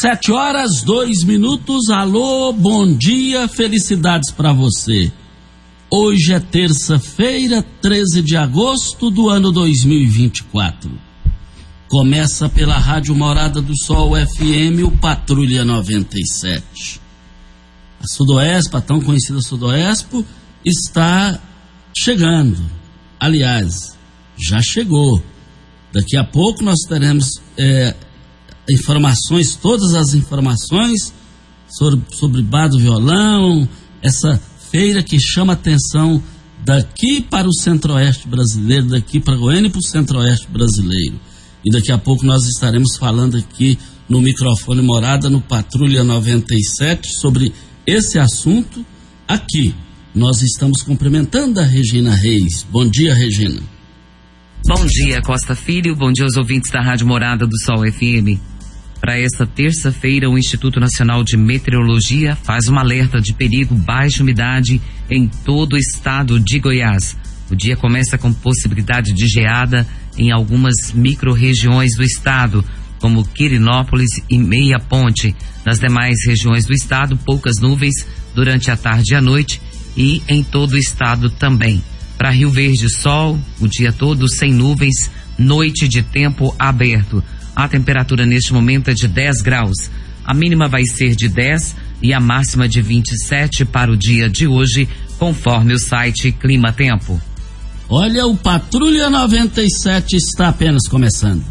7h02. Alô, bom dia, felicidades para você. Hoje é terça-feira, 13 de agosto do ano 2024. Começa pela Rádio Morada do Sol FM, o Patrulha 97. A Sudoespo, a tão conhecida Sudoespo, está chegando. Aliás, já chegou. Daqui a pouco nós teremos informações, todas as informações sobre Bar do Violão, essa feira que chama atenção daqui para o Centro-Oeste brasileiro, daqui para Goiânia e para o Centro-Oeste brasileiro. E daqui a pouco nós estaremos falando aqui no microfone Morada, no Patrulha 97, sobre esse assunto. Aqui nós estamos cumprimentando a Regina Reis. Bom dia, Regina. Bom dia, Costa Filho. Bom dia aos ouvintes da Rádio Morada do Sol FM. Para esta terça-feira, o Instituto Nacional de Meteorologia faz um alerta de perigo baixa umidade em todo o estado de Goiás. O dia começa com possibilidade de geada em algumas micro-regiões do estado, como Quirinópolis e Meia Ponte. Nas demais regiões do estado, poucas nuvens durante a tarde e a noite e em todo o estado também. Para Rio Verde, sol, o dia todo sem nuvens, noite de tempo aberto. A temperatura neste momento é de 10 graus. A mínima vai ser de 10 e a máxima de 27 para o dia de hoje, conforme o site Clima Tempo. Olha, o Patrulha 97 está apenas começando.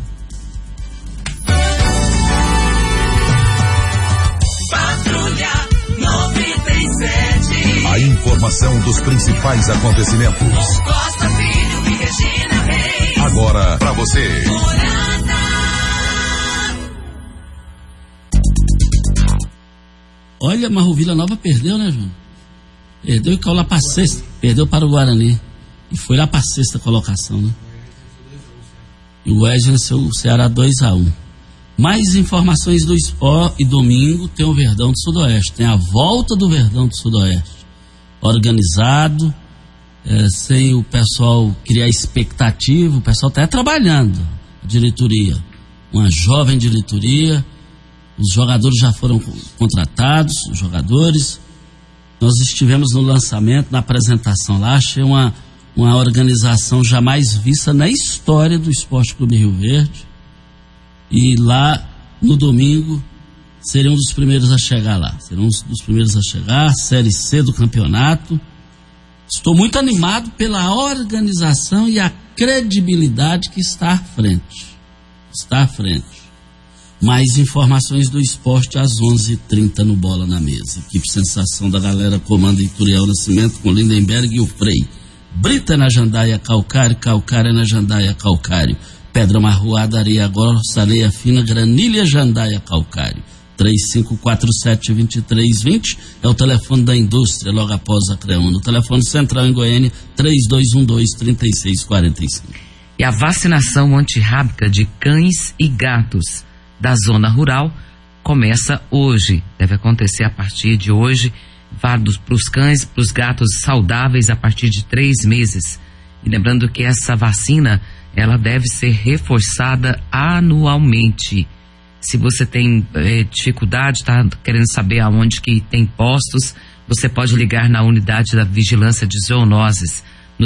Patrulha 97. A informação dos principais acontecimentos. Costa Filho e Regina Reis. Agora pra você. Olha, mas o Vila Nova perdeu, né, João? Perdeu e caiu lá para sexta. Perdeu para o Guarani. E foi lá para a sexta colocação, né? E o Oeste venceu o Ceará 2-1. Mais informações do Sport, e domingo tem o Verdão do Sudoeste. Tem a volta do Verdão do Sudoeste. Organizado, sem o pessoal criar expectativa. O pessoal está trabalhando. A diretoria. Uma jovem diretoria. Os jogadores já foram contratados, os jogadores. Nós estivemos no lançamento, na apresentação lá. Achei uma organização jamais vista na história do Esporte Clube Rio Verde. E lá, no domingo, seremos os primeiros a chegar lá. Seremos os primeiros a chegar, Série C do campeonato. Estou muito animado pela organização e a credibilidade que está à frente. Está à frente. Mais informações do esporte às 11h30 no Bola na Mesa. Equipe Sensação da galera comanda Ituriel Nascimento com Lindenberg e o Frei. Brita na Jandaia Calcário, Calcário na Jandaia Calcário. Pedra Marroada, Areia Grossa, Areia Fina, Granilha, Jandaia Calcário. 3547-2320 é o telefone da indústria, logo após a CREUN. No telefone central em Goiânia, 3212-3645. E a vacinação antirrábica de cães e gatos da zona rural começa hoje. Deve acontecer a partir de hoje, válidos para os cães, para os gatos saudáveis a partir de 3 meses. E lembrando que essa vacina, ela deve ser reforçada anualmente. Se você tem dificuldade, está querendo saber aonde que tem postos, você pode ligar na unidade da Vigilância de Zoonoses no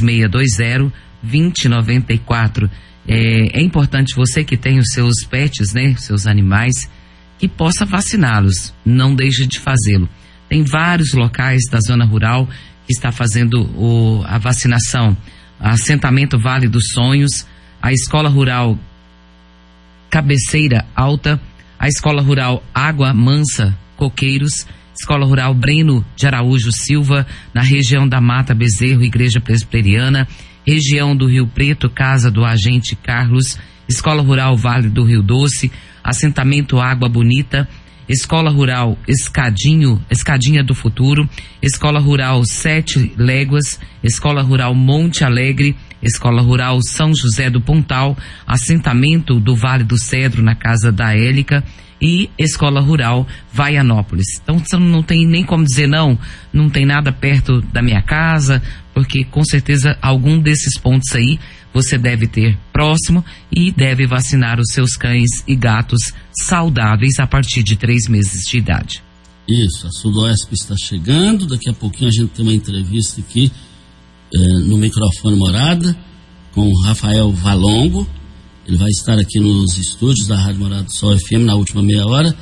3620-2094. É importante você que tem os seus pets, né, seus animais, que possa vaciná-los. Não deixe de fazê-lo. Tem vários locais da zona rural que está fazendo a vacinação. Assentamento Vale dos Sonhos, a Escola Rural Cabeceira Alta, a Escola Rural Água Mansa Coqueiros, Escola Rural Breno de Araújo Silva, na região da Mata Bezerro, Igreja Presbiteriana, região do Rio Preto, Casa do Agente Carlos, Escola Rural Vale do Rio Doce, Assentamento Água Bonita, Escola Rural Escadinha do Futuro, Escola Rural 7 Léguas, Escola Rural Monte Alegre, Escola Rural São José do Pontal, Assentamento do Vale do Cedro, na Casa da Élica, e Escola Rural Vaianópolis. Então você não tem nem como dizer não tem nada perto da minha casa, porque com certeza algum desses pontos aí você deve ter próximo e deve vacinar os seus cães e gatos saudáveis a partir de 3 meses de idade. Isso, a Sudoesp está chegando, daqui a pouquinho a gente tem uma entrevista aqui no microfone Morada com o Rafael Valongo. Ele vai estar aqui nos estúdios da Rádio Morada do Sol FM na última meia hora.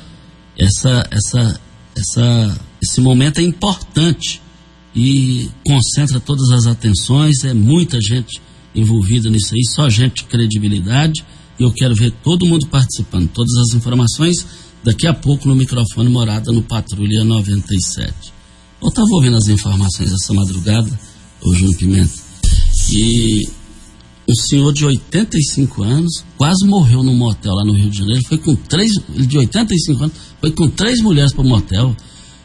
Esse momento é importante e concentra todas as atenções, é muita gente envolvida nisso aí, só gente de credibilidade, e eu quero ver todo mundo participando. Todas as informações daqui a pouco no microfone Morada no Patrulha 97. Eu estava ouvindo as informações essa madrugada, o Júnior Pimenta, e um senhor de 85 anos quase morreu num motel lá no Rio de Janeiro. Foi com ele de 85 anos, foi com 3 mulheres para o motel.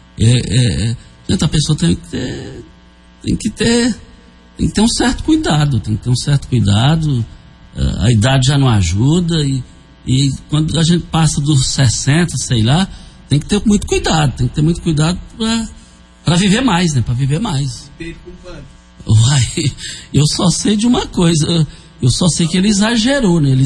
A pessoa tem que ter um certo cuidado, a idade já não ajuda e quando a gente passa dos 60, sei lá, tem que ter muito cuidado para viver mais, né? Para viver mais. Uai, eu só sei de uma coisa, eu só sei que ele exagerou, né?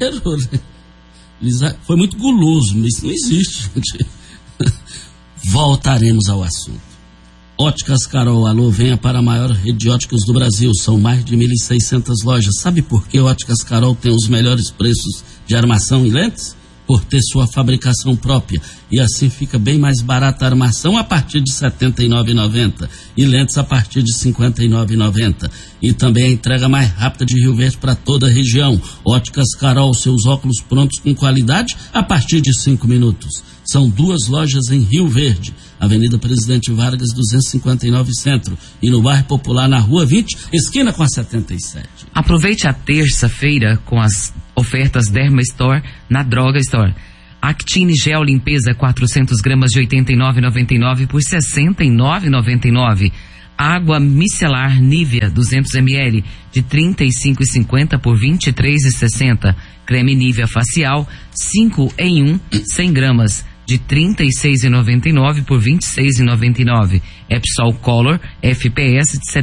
Foi muito guloso, mas isso não existe, gente. Voltaremos ao assunto. Óticas Carol, alô, venha para a maior rede de óticas do Brasil, são mais de 1.600 lojas. Sabe por que Óticas Carol tem os melhores preços de armação e lentes? Por ter sua fabricação própria, e assim fica bem mais barata a armação a partir de R$ 79,90 e lentes a partir de R$ 59,90. E também a entrega mais rápida de Rio Verde para toda a região. Óticas Carol, seus óculos prontos com qualidade a partir de 5 minutos. São 2 lojas em Rio Verde, Avenida Presidente Vargas 259 Centro, e no bairro Popular na Rua 20, esquina com a 77. Aproveite a terça-feira com as ofertas Derma Store na Droga Store. Actine Gel Limpeza 400 gramas de R$ 89,99 por R$ 69,99. Água micelar Nivea 200 ml de R$ 35,50 por R$ 23,60. Creme Nivea facial 5 em 1 100 gramas de R$ 36,99 por R$ 26,99. Epsol Color FPS de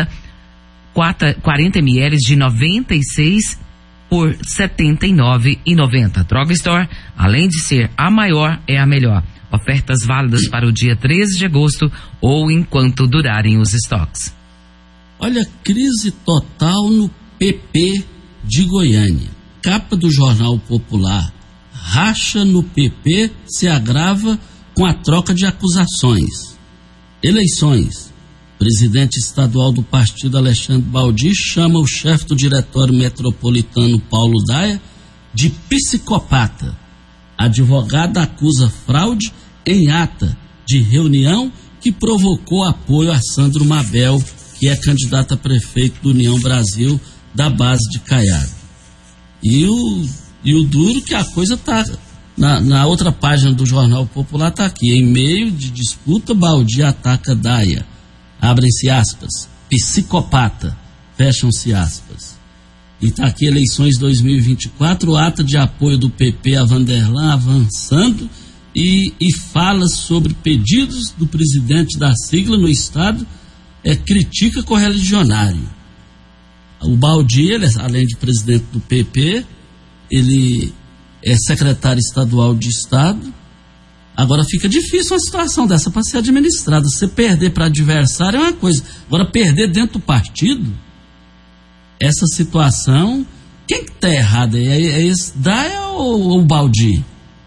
40 ml de R$ 96 por R$ 79,90. Droga Store, além de ser a maior, é a melhor. Ofertas válidas para o dia 13 de agosto ou enquanto durarem os estoques. Olha, crise total no PP de Goiânia. Capa do Jornal Popular. Racha no PP se agrava com a troca de acusações. Eleições. Presidente estadual do partido Alexandre Baldi chama o chefe do diretório metropolitano Paulo Daia de psicopata. Advogada acusa fraude em ata de reunião que provocou apoio a Sandro Mabel, que é candidato a prefeito do União Brasil da base de Caiado. E o duro que a coisa tá na outra página do Jornal Popular, tá aqui. Em meio de disputa, Baldi ataca Daia. Abrem-se aspas, psicopata, fecham-se aspas. E está aqui, eleições 2024, ata de apoio do PP a Vanderlan avançando e fala sobre pedidos do presidente da sigla no estado, critica correligionário. O Baldi, ele, além de presidente do PP, ele é secretário estadual de estado. Agora fica difícil uma situação dessa para ser administrada. Você perder para adversário é uma coisa. Agora perder dentro do partido, essa situação, quem que tá errado aí? É esse Daia ou o Baldi?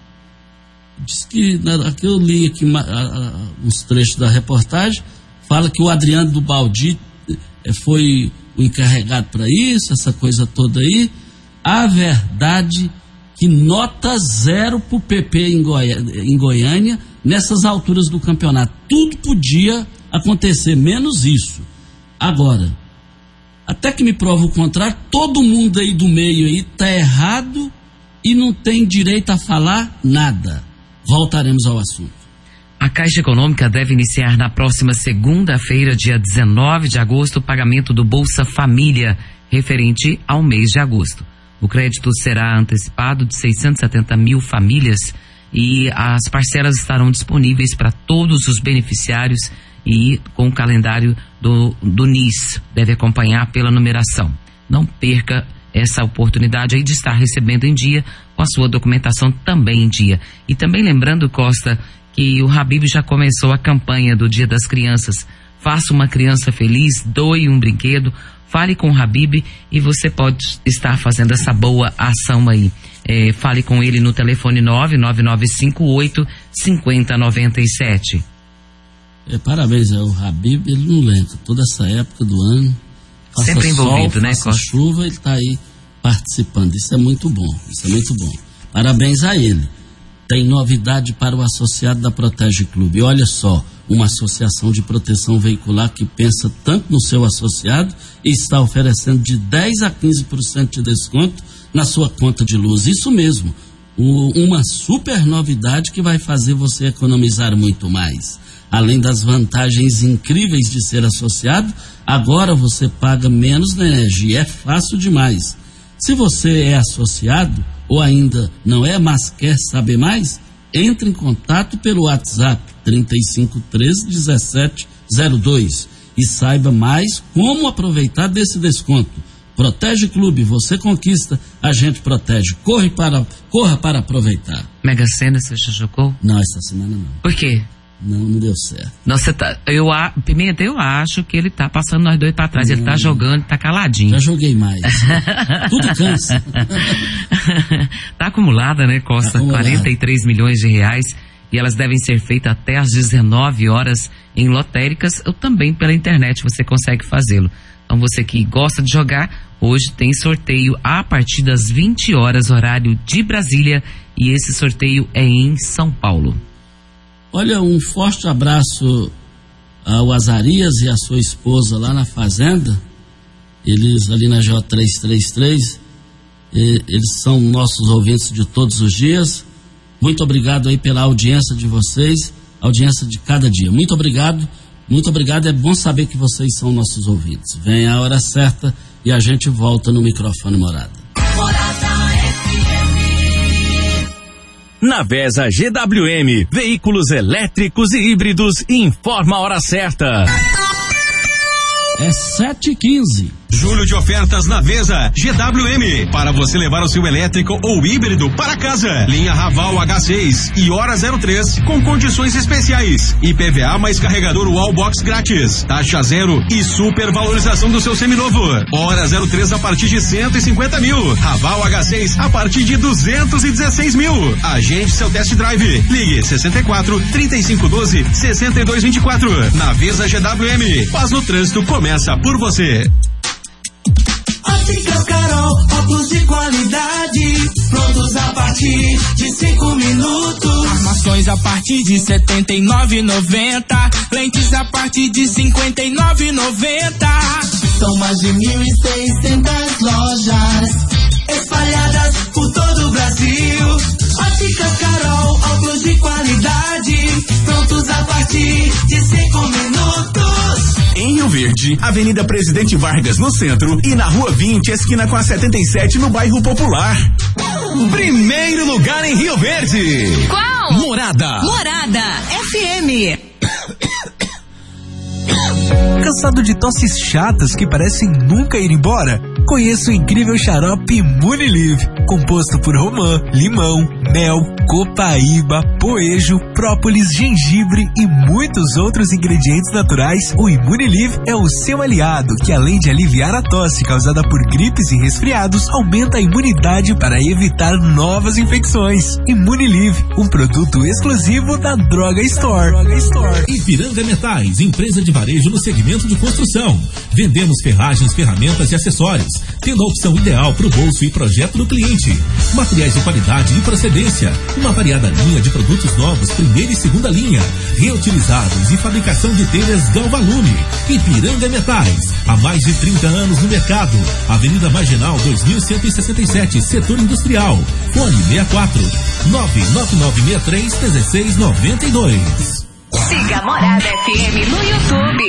Diz que, aqui eu li aqui uns trechos da reportagem, fala que o Adriano do Baldi foi o encarregado para isso, essa coisa toda aí. A verdade que nota 0 para o PP em Goiânia nessas alturas do campeonato. Tudo podia acontecer, menos isso. Agora, até que me prova o contrário, todo mundo aí do meio aí está errado e não tem direito a falar nada. Voltaremos ao assunto. A Caixa Econômica deve iniciar na próxima segunda-feira, dia 19 de agosto, o pagamento do Bolsa Família, referente ao mês de agosto. O crédito será antecipado de 670 mil famílias e as parcelas estarão disponíveis para todos os beneficiários e com o calendário do NIS. Deve acompanhar pela numeração. não perca essa oportunidade aí de estar recebendo em dia, com a sua documentação também em dia. E também lembrando, Costa, que o Habib já começou a campanha do Dia das Crianças. Faça uma criança feliz, doe um brinquedo, fale com o Habib e você pode estar fazendo essa boa ação aí. Fale com ele no telefone 99958-5097. Parabéns ao Habib, ele não lenta, toda essa época do ano. Sempre envolvido, sol, né, Costa? Chuva, ele está aí participando. Isso é muito bom, isso é muito bom. Parabéns a ele. Tem novidade para o associado da Protege Clube. Olha só, uma associação de proteção veicular que pensa tanto no seu associado e está oferecendo de 10% a 15% de desconto na sua conta de luz. Isso mesmo, uma super novidade que vai fazer você economizar muito mais. Além das vantagens incríveis de ser associado, agora você paga menos na energia. É fácil demais. Se você é associado ou ainda não é, mas quer saber mais, entre em contato pelo WhatsApp 3513-1702 e saiba mais como aproveitar desse desconto. Protege Clube, você conquista, a gente protege. Corra para aproveitar. Mega Sena, você já jogou? Não, essa semana não. Por quê? Não deu certo. Nossa, Pimenta, eu acho que ele tá passando nós dois pra trás. Ele tá jogando, tá caladinho. Já joguei mais. Tudo cansa. Tá acumulada, né, Costa? 43 milhões de reais. E elas devem ser feitas até às 19 horas em lotéricas ou também pela internet você consegue fazê-lo. Então você que gosta de jogar, hoje tem sorteio a partir das 20 horas, horário de Brasília. E esse sorteio é em São Paulo. Olha, um forte abraço ao Azarias e à sua esposa lá na fazenda. Eles ali na J333, eles são nossos ouvintes de todos os dias. Muito obrigado aí pela audiência de vocês, audiência de cada dia. Muito obrigado, é bom saber que vocês são nossos ouvintes. Vem a hora certa e a gente volta no microfone Morada. Na Vesa GWM, veículos elétricos e híbridos, informa a hora certa. É 7h15. Julho de ofertas na Vesa GWM, para você levar o seu elétrico ou híbrido para casa. Linha Raval H6 e Hora 03 com condições especiais. IPVA mais carregador Wallbox grátis. Taxa zero e supervalorização do seu seminovo. Hora 03 a partir de 150 mil. Raval H6 a partir de 216 mil. Agende seu test drive. Ligue 64-3512-6224. Na Vesa GWM. Paz no trânsito começa por você. Óticas Carol, óculos de qualidade, prontos a partir de 5 minutos. Armações a partir de R$ 79,90, lentes a partir de R$ 59,90. São mais de 1.600 lojas espalhadas por todo o Brasil. Óticas Carol, óculos de qualidade, prontos a partir de 5 minutos. Em Rio Verde, Avenida Presidente Vargas no centro e na Rua 20, esquina com a 77 no bairro Popular. Primeiro lugar em Rio Verde. Qual? Morada FM. Cansado de tosses chatas que parecem nunca ir embora? Conheça o incrível xarope Imunilive, composto por romã, limão, mel, copaíba, poejo, própolis, gengibre e muitos outros ingredientes naturais. O Imunilive é o seu aliado, que além de aliviar a tosse causada por gripes e resfriados, aumenta a imunidade para evitar novas infecções. Imunilive, um produto exclusivo da Droga Store. Ipiranga Metais, empresa de varejo no segmento de construção. Vendemos ferragens, ferramentas e acessórios, tendo a opção ideal para o bolso e projeto do cliente. Materiais de qualidade e procedência, uma variada linha de produtos novos, primeira e segunda linha, reutilizáveis e fabricação de telhas Galvalume. Ipiranga Metais, há mais de 30 anos no mercado. Avenida Marginal 2167, setor industrial. Fone 64 99963-1692. Siga Morada FM no YouTube.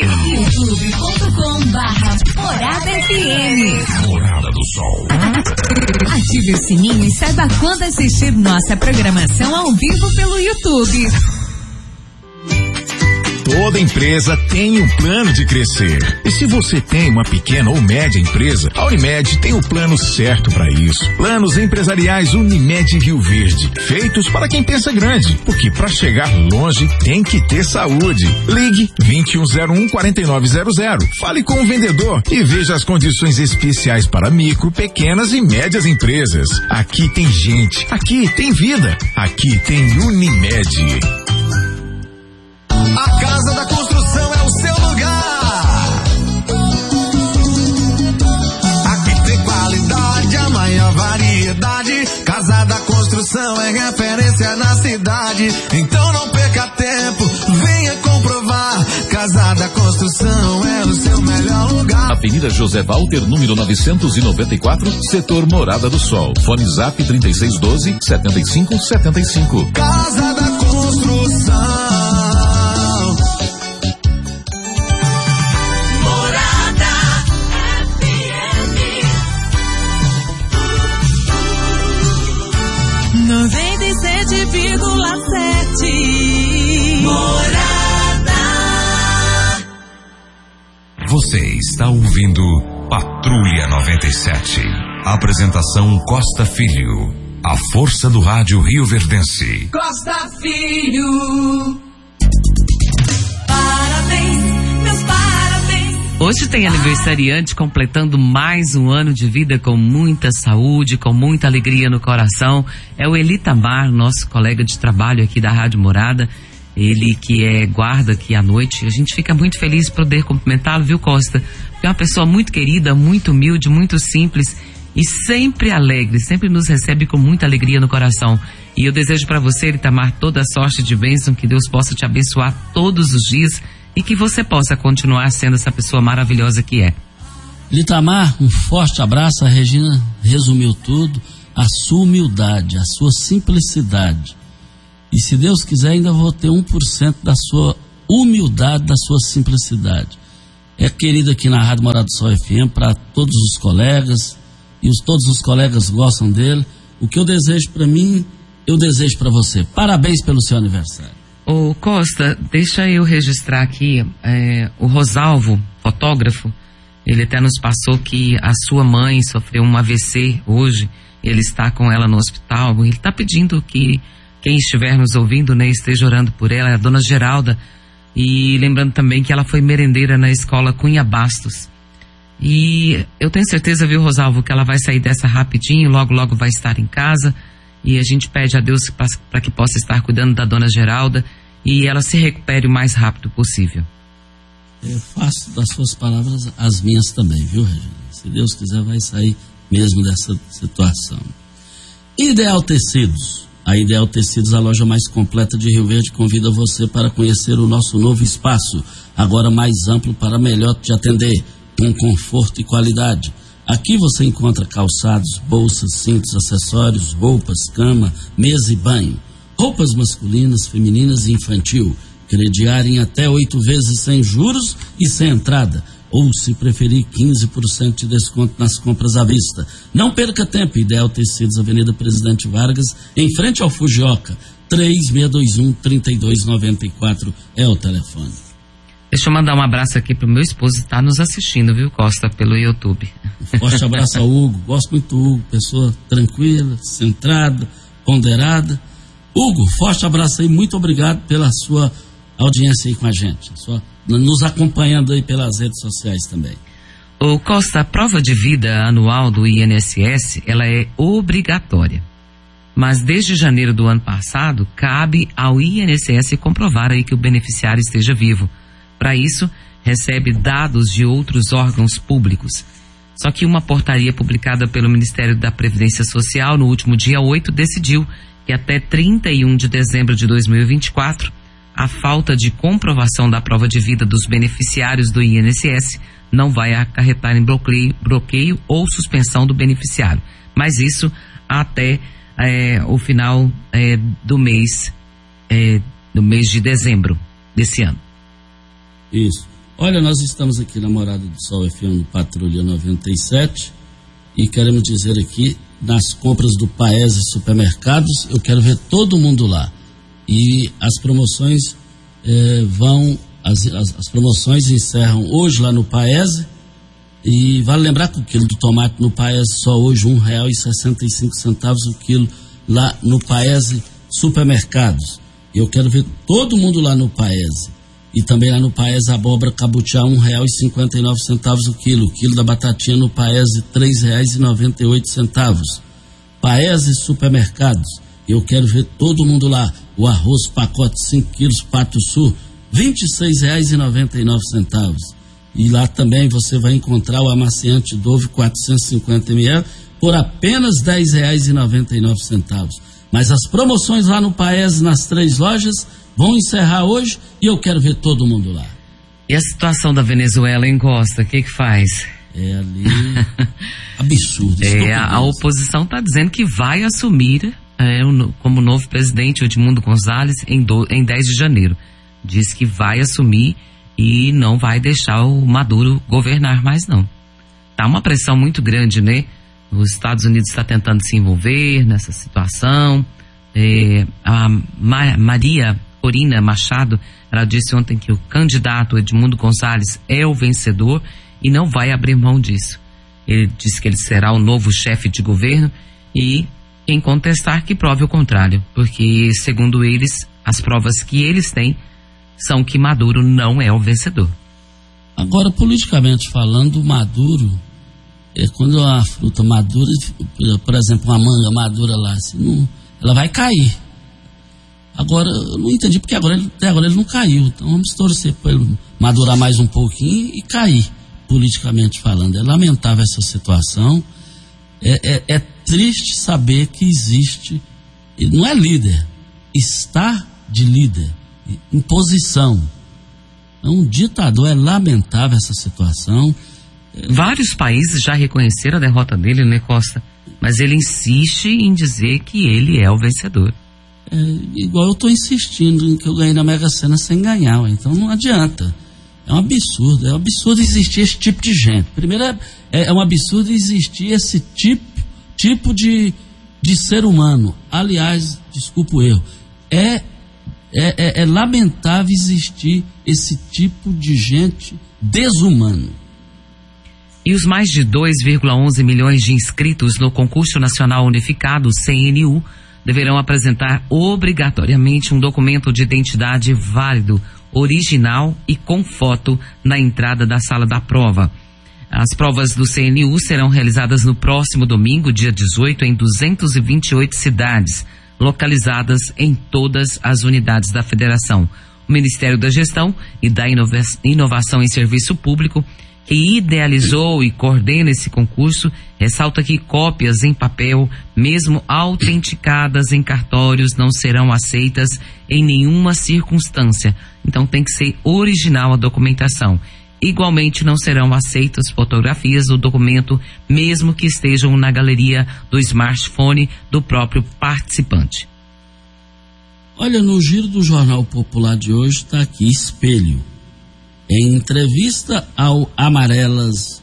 youtube.com/Morada FM. Morada do Sol. Ative o sininho e saiba quando assistir nossa programação ao vivo pelo YouTube. Toda empresa tem um plano de crescer. E se você tem uma pequena ou média empresa, a Unimed tem o plano certo para isso. Planos empresariais Unimed Rio Verde, feitos para quem pensa grande, porque para chegar longe tem que ter saúde. Ligue 2101-4900. Fale com o vendedor e veja as condições especiais para micro, pequenas e médias empresas. Aqui tem gente, aqui tem vida, aqui tem Unimed. A Casa da Construção é o seu lugar. Aqui tem qualidade, a maior variedade. Casa da Construção é referência na cidade. Então não perca tempo, venha comprovar. Casa da Construção é o seu melhor lugar. Avenida José Walter, número 994, setor Morada do Sol. Fone Zap 3612-7575. Casa da Construção. Você está ouvindo Patrulha 97. Apresentação Costa Filho. A força do rádio rioverdense. Costa Filho. Parabéns, meus parabéns. Hoje tem aniversariante completando mais um ano de vida com muita saúde, com muita alegria no coração. É o Elitamar, nosso colega de trabalho aqui da Rádio Morada. Ele que é guarda aqui à noite. A gente fica muito feliz de poder cumprimentá-lo, viu, Costa? Porque é uma pessoa muito querida, muito humilde, muito simples e sempre alegre, sempre nos recebe com muita alegria no coração. E eu desejo para você, Elitamar, toda a sorte de bênção, que Deus possa te abençoar todos os dias e que você possa continuar sendo essa pessoa maravilhosa que é. Elitamar, um forte abraço. A Regina resumiu tudo. A sua humildade, a sua simplicidade. E se Deus quiser, ainda vou ter 1% da sua humildade, da sua simplicidade. É querido aqui na Rádio Morada do Sol FM para todos os colegas, e todos os colegas gostam dele. O que eu desejo para mim, eu desejo para você. Parabéns pelo seu aniversário. Ô Costa, deixa eu registrar aqui, o Rosalvo, fotógrafo, ele até nos passou que a sua mãe sofreu um AVC hoje, ele está com ela no hospital, ele está pedindo que quem estiver nos ouvindo, né, esteja orando por ela, é a dona Geralda, e lembrando também que ela foi merendeira na escola Cunha Bastos. E eu tenho certeza, viu, Rosalvo, que ela vai sair dessa rapidinho, logo logo vai estar em casa, e a gente pede a Deus para que possa estar cuidando da dona Geralda e ela se recupere o mais rápido possível. Eu faço das suas palavras as minhas também, viu, Regina? Se Deus quiser, vai sair mesmo dessa situação. Ideal Tecidos. A Ideal Tecidos, a loja mais completa de Rio Verde, convida você para conhecer o nosso novo espaço, agora mais amplo para melhor te atender, com conforto e qualidade. Aqui você encontra calçados, bolsas, cintos, acessórios, roupas, cama, mesa e banho, roupas masculinas, femininas e infantil, crediário em até 8 vezes sem juros e sem entrada, ou se preferir 15% de desconto nas compras à vista. Não perca tempo. Ideal Tecidos, Avenida Presidente Vargas, em frente ao Fujioka, 3621-3294 é o telefone. Deixa eu mandar um abraço aqui pro meu esposo que está nos assistindo, viu, Costa, pelo YouTube. Um forte abraço ao Hugo, gosto muito do Hugo, pessoa tranquila, centrada, ponderada. Hugo, forte abraço aí, muito obrigado pela sua audiência aí com a gente, nos acompanhando aí pelas redes sociais também. Ô Costa, a prova de vida anual do INSS, ela é obrigatória. Mas desde janeiro do ano passado, cabe ao INSS comprovar aí que o beneficiário esteja vivo. Para isso, recebe dados de outros órgãos públicos. Só que uma portaria publicada pelo Ministério da Previdência Social no último dia 8 decidiu que até 31 de dezembro de 2024, a falta de comprovação da prova de vida dos beneficiários do INSS não vai acarretar em bloqueio ou suspensão do beneficiário. Mas isso até o final do mês de dezembro desse ano. Isso. Olha, nós estamos aqui na Morada do Sol FM no Patrulha 97 e queremos dizer aqui, nas compras do Paese Supermercados, eu quero ver todo mundo lá. E as promoções vão As promoções encerram hoje lá no Paese. E vale lembrar que o quilo do tomate no Paese só hoje R$1,65 o quilo lá no Paese Supermercados. E eu quero ver todo mundo lá no Paese. E também lá no Paese abóbora cabutiá R$1,59 o quilo. O quilo da batatinha no Paese R$3,98. Paese Supermercados. Eu quero ver todo mundo lá. O arroz pacote 5 quilos Pato Sul R$26,99. E lá também você vai encontrar o amaciante Dove 450 ml por apenas R$10,99. Mas as promoções lá no Paese, nas 3 lojas, vão encerrar hoje e eu quero ver todo mundo lá. E a situação da Venezuela, hein, Costa? O que faz? É ali absurdo. A oposição está dizendo que vai assumir como novo presidente o Edmundo Gonzalez em 10 de janeiro. Diz que vai assumir e não vai deixar o Maduro governar mais, não. Tá uma pressão muito grande, né? Os Estados Unidos está tentando se envolver nessa situação. A Maria Corina Machado, ela disse ontem que o candidato Edmundo Gonzalez é o vencedor e não vai abrir mão disso. Ele disse que ele será o novo chefe de governo e quem contestar que prove o contrário, porque, segundo eles, as provas que eles têm são que Maduro não é o vencedor. Agora, politicamente falando, Maduro, quando a fruta madura, por exemplo, uma manga madura lá, assim, ela vai cair. Agora, eu não entendi porque até agora ele não caiu. Então vamos torcer para ele madurar mais um pouquinho e cair, politicamente falando. É lamentável essa situação. É triste saber que existe, não é líder, está de líder, imposição. É um ditador, é lamentável essa situação. Vários países já reconheceram a derrota dele, né, Costa? Mas ele insiste em dizer que ele é o vencedor. Igual eu estou insistindo em que eu ganhei na Mega Sena sem ganhar, então não adianta. É um absurdo existir esse tipo de gente. Primeiro, é um absurdo existir esse tipo de ser humano. Aliás, desculpa o erro, é lamentável existir esse tipo de gente desumano. E os mais de 2,11 milhões de inscritos no Concurso Nacional Unificado, CNU, deverão apresentar obrigatoriamente um documento de identidade válido, original e com foto na entrada da sala da prova. As provas do CNU serão realizadas no próximo domingo, dia 18, em 228 cidades, localizadas em todas as unidades da federação. O Ministério da Gestão e da Inovação em Serviço Público, que idealizou e coordena esse concurso, ressalta que cópias em papel, mesmo autenticadas em cartórios, não serão aceitas em nenhuma circunstância. Então tem que ser original a documentação. Igualmente não serão aceitas fotografias do documento, mesmo que estejam na galeria do smartphone do próprio participante. Olha, no giro do Jornal Popular de hoje está aqui, espelho. Em entrevista ao Amarelas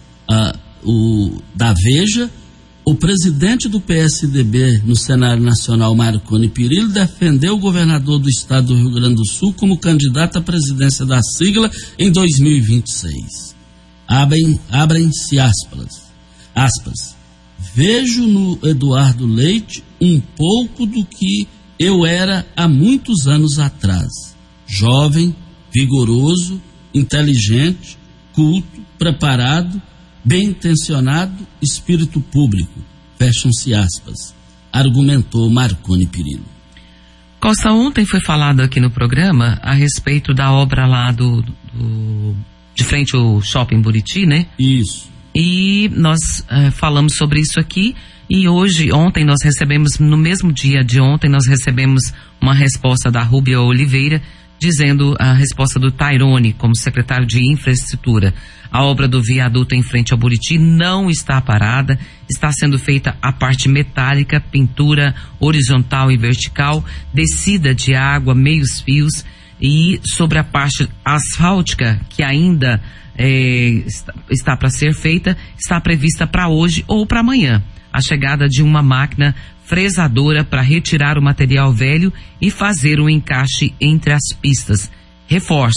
da Veja, o presidente do PSDB no cenário nacional, Marconi Perillo, defendeu o governador do estado do Rio Grande do Sul como candidato à presidência da sigla em 2026. Abrem-se aspas. Vejo no Eduardo Leite um pouco do que eu era há muitos anos atrás. Jovem, vigoroso, inteligente, culto, preparado, bem-intencionado, espírito público, fecham-se aspas, argumentou Marconi Perillo. Costa, ontem foi falado aqui no programa a respeito da obra lá de frente ao Shopping Buriti, né? Isso. E nós falamos sobre isso aqui e ontem nós recebemos, no mesmo dia de ontem, nós recebemos uma resposta da Rúbia Oliveira, dizendo a resposta do Tairone como secretário de infraestrutura. A obra do viaduto em frente ao Buriti não está parada, está sendo feita a parte metálica, pintura horizontal e vertical, descida de água, meios fios, e sobre a parte asfáltica, que ainda está para ser feita, está prevista para hoje ou para amanhã a chegada de uma máquina fresadora para retirar o material velho e fazer um encaixe entre as pistas. Reforço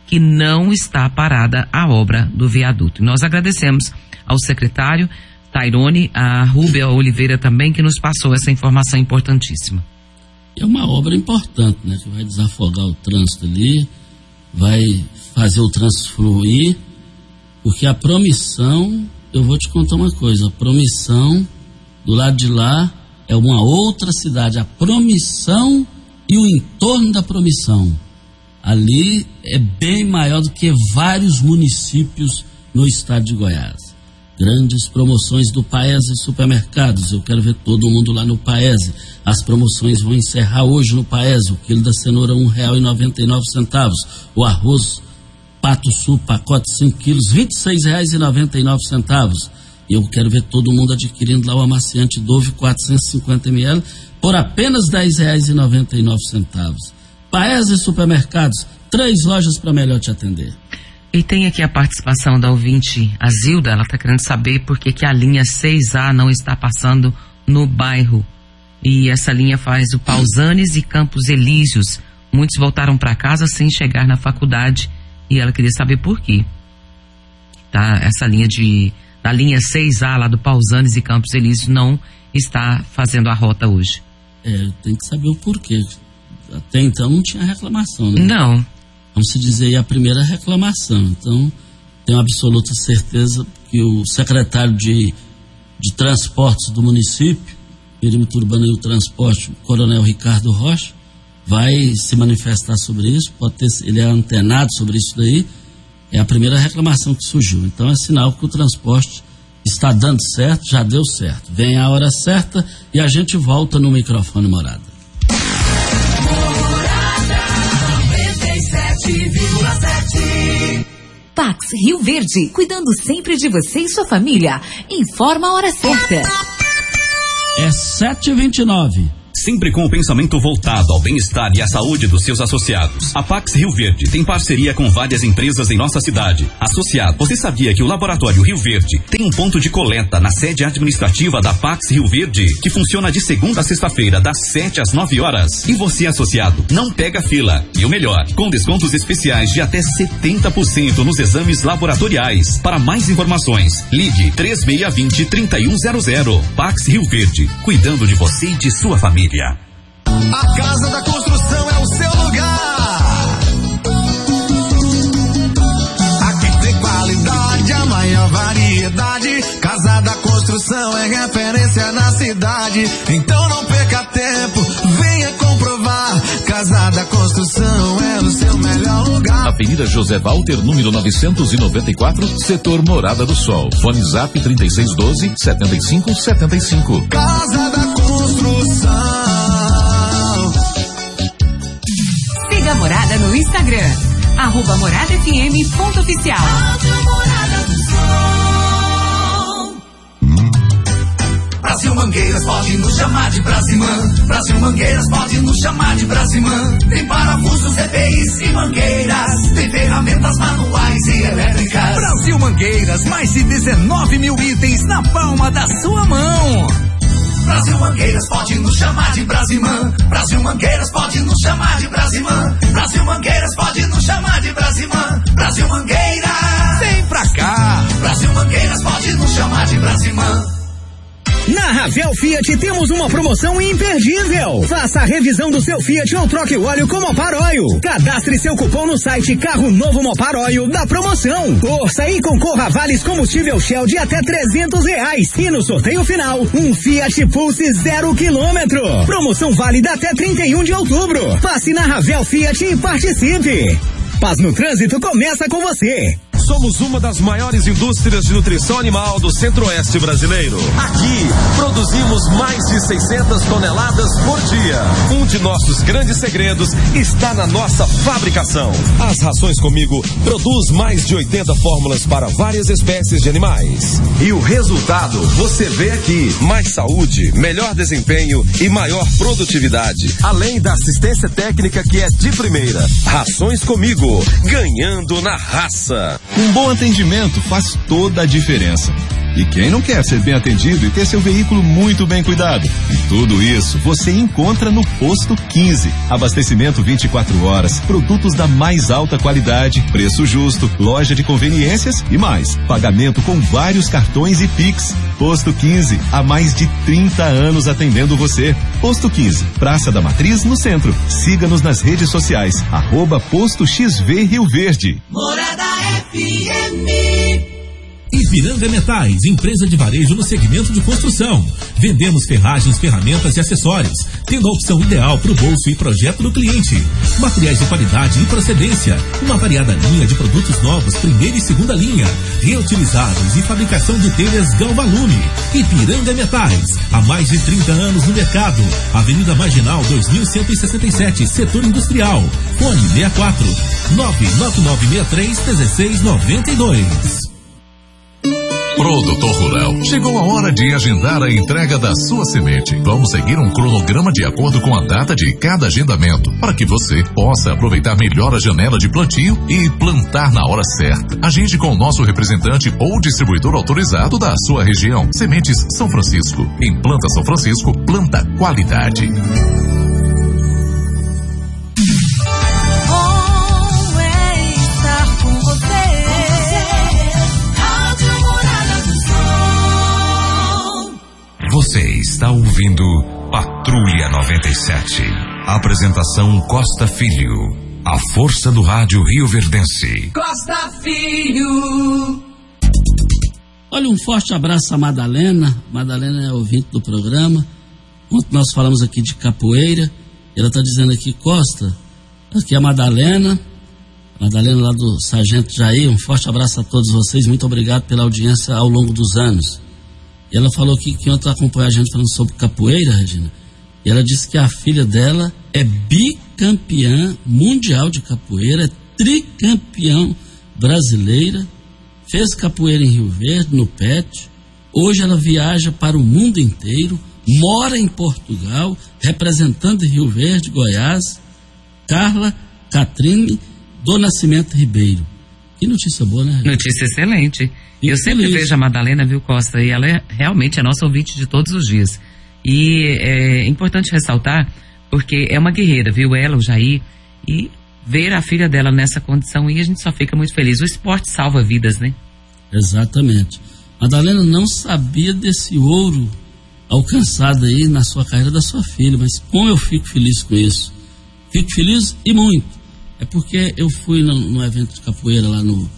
que não está parada a obra do viaduto. E nós agradecemos ao secretário Tairone, a Rúbia Oliveira também, que nos passou essa informação importantíssima. É uma obra importante, né? Que vai desafogar o trânsito ali, vai fazer o trânsito fluir, porque a Promissão, eu vou te contar uma coisa, a Promissão, do lado de lá, é uma outra cidade, a Promissão e o entorno da Promissão. Ali é bem maior do que vários municípios no estado de Goiás. Grandes promoções do Paese Supermercados, eu quero ver todo mundo lá no Paese. As promoções vão encerrar hoje no Paese, o quilo da cenoura R$ 1,99, o arroz Pato Sul, pacote 5 quilos, R$ 26,99. Eu quero ver todo mundo adquirindo lá o amaciante Dove 450 ml por apenas R$ 10,99. Paese Supermercados, 3 lojas para melhor te atender. E tem aqui a participação da ouvinte, a Zilda, ela está querendo saber por que a linha 6A não está passando no bairro. E essa linha faz o Pausanes e Campos Elíseos. Muitos voltaram para casa sem chegar na faculdade e ela queria saber por quê. Tá, essa linha da linha 6A lá do Pausanes e Campos Elíseos não está fazendo a rota hoje. Tem que saber o porquê. Até então não tinha reclamação, né? Não. Vamos se dizer aí a primeira reclamação. Então, tenho absoluta certeza que o secretário de Transportes do município, Perímetro Urbano e o Transporte, o Coronel Ricardo Rocha, vai se manifestar sobre isso. Ele é antenado sobre isso daí. É a primeira reclamação que surgiu. Então, é sinal que o transporte está dando certo, já deu certo. Vem a hora certa e a gente volta no microfone Morada. Pax Rio Verde, cuidando sempre de você e sua família. Informa a hora certa. É 7h29. Sempre com o pensamento voltado ao bem-estar e à saúde dos seus associados. A Pax Rio Verde tem parceria com várias empresas em nossa cidade. Associado, você sabia que o Laboratório Rio Verde tem um ponto de coleta na sede administrativa da Pax Rio Verde, que funciona de segunda a sexta-feira, das 7 às 9 horas. E você, associado, não pega fila. E o melhor, com descontos especiais de até 70% nos exames laboratoriais. Para mais informações, ligue 3620-3100. Pax Rio Verde, cuidando de você e de sua família. A Casa da Construção é o seu lugar. Aqui tem qualidade, a maior variedade. Casa da Construção é referência na cidade. Então não perca tempo, venha comprovar. Casa da Construção é o seu melhor lugar. Avenida José Walter, número 994, setor Morada do Sol. Fone Zap 3612-7575. Casa da Construção. Siga a Morada no Instagram, @moradafm.oficial. Brasil Mangueiras pode nos chamar de Brasimã. Brasil Mangueiras pode nos chamar de Brasimã. Tem parafusos, EPIs e mangueiras. Tem ferramentas manuais e elétricas. Brasil Mangueiras, mais de 19 mil itens na palma da sua mão. Brasil Mangueiras pode nos chamar de Brasimã. Brasil Mangueiras pode nos chamar de Brasimã. Brasil Mangueiras pode nos chamar de Brasimã. Brasil Mangueiras, vem pra cá. Brasil Mangueiras pode nos chamar de Brasimã. Na Ravel Fiat temos uma promoção imperdível. Faça a revisão do seu Fiat ou troque o óleo com Mopar Oil. Cadastre seu cupom no site Carro Novo Mopar Oil da promoção. Torça e concorra a vales combustível Shell de até R$300. E no sorteio final, um Fiat Pulse 0 km. Promoção válida até 31 de outubro. Passe na Ravel Fiat e participe. Paz no Trânsito começa com você. Somos uma das maiores indústrias de nutrição animal do Centro-Oeste brasileiro. Aqui, produzimos mais de 600 toneladas por dia. Um de nossos grandes segredos está na nossa fabricação. As Rações Comigo produz mais de 80 fórmulas para várias espécies de animais. E o resultado você vê aqui. Mais saúde, melhor desempenho e maior produtividade. Além da assistência técnica que é de primeira. Rações Comigo, ganhando na raça. Um bom atendimento faz toda a diferença. E quem não quer ser bem atendido e ter seu veículo muito bem cuidado? E tudo isso você encontra no Posto 15. Abastecimento 24 horas, produtos da mais alta qualidade, preço justo, loja de conveniências e mais. Pagamento com vários cartões e Pix. Posto 15, há mais de 30 anos atendendo você. Posto 15, Praça da Matriz, no centro. Siga-nos nas redes sociais, @Posto XV Rio Verde. Morada FM. Ipiranga Metais, empresa de varejo no segmento de construção. Vendemos ferragens, ferramentas e acessórios, tendo a opção ideal para o bolso e projeto do cliente. Materiais de qualidade e procedência, uma variada linha de produtos novos, primeira e segunda linha, reutilizáveis e fabricação de telhas Galvalume. Ipiranga Metais, há mais de 30 anos no mercado. Avenida Marginal 2167, setor industrial. Fone 64 99963 1692. Produtor Rural, chegou a hora de agendar a entrega da sua semente. Vamos seguir um cronograma de acordo com a data de cada agendamento, para que você possa aproveitar melhor a janela de plantio e plantar na hora certa. Agende com o nosso representante ou distribuidor autorizado da sua região. Sementes São Francisco. Em Planta São Francisco, planta qualidade. Você está ouvindo Patrulha 97. Apresentação Costa Filho. A força do rádio rioverdense. Costa Filho. Olha, um forte abraço a Madalena. Madalena é ouvinte do programa. Ontem nós falamos aqui de capoeira. Ela está dizendo aqui, Costa, aqui é a Madalena lá do Sargento Jair. Um forte abraço a todos vocês. Muito obrigado pela audiência ao longo dos anos. E ela falou que ontem acompanhou a gente falando sobre capoeira, Regina. E ela disse que a filha dela é bicampeã mundial de capoeira, é tricampeã brasileira, fez capoeira em Rio Verde, no PET. Hoje ela viaja para o mundo inteiro, mora em Portugal, representando Rio Verde, Goiás, Carla Catrine do Nascimento Ribeiro. Que notícia boa, né, Regina? Notícia excelente. Eu sempre vejo a Madalena, viu, Costa, e ela é realmente a nossa ouvinte de todos os dias. E é importante ressaltar, porque é uma guerreira, viu, ela, o Jair, e ver a filha dela nessa condição, e a gente só fica muito feliz. O esporte salva vidas, né? Exatamente. Madalena não sabia desse ouro alcançado aí na sua carreira da sua filha, mas como eu fico feliz com isso. Fico feliz e muito. É porque eu fui no evento de capoeira lá no